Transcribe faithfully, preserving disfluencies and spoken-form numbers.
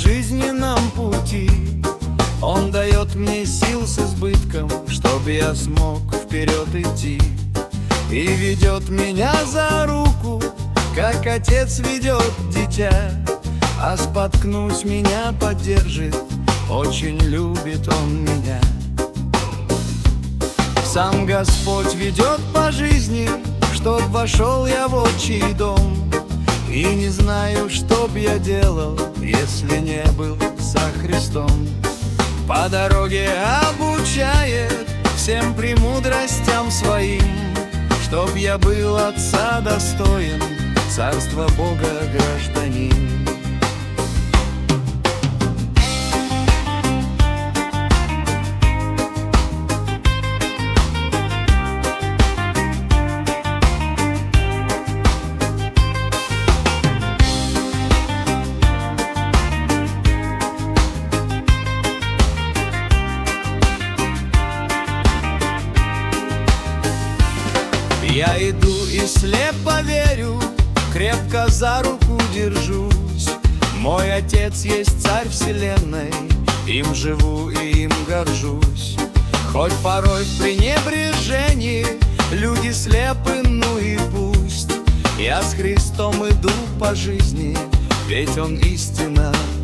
жизненном пути. Он дает мне сил с избытком, чтоб я смог вперед идти. И ведет меня за руку, как отец ведет дитя. А споткнусь, меня поддержит, очень любит он меня. Сам Господь ведет по жизни, чтоб вошел я в отчий дом. И не знаю, что б я делал, если не был со Христом. По дороге обучает всем премудростям своим, чтоб я был Отца достоин, Царства Бога гражданин. Я иду и слепо верю, крепко за руку держусь. Мой Отец есть Царь вселенной, им живу и им горжусь. Хоть порой в пренебрежении люди слепы, ну и пусть. Я с Христом иду по жизни, ведь Он истина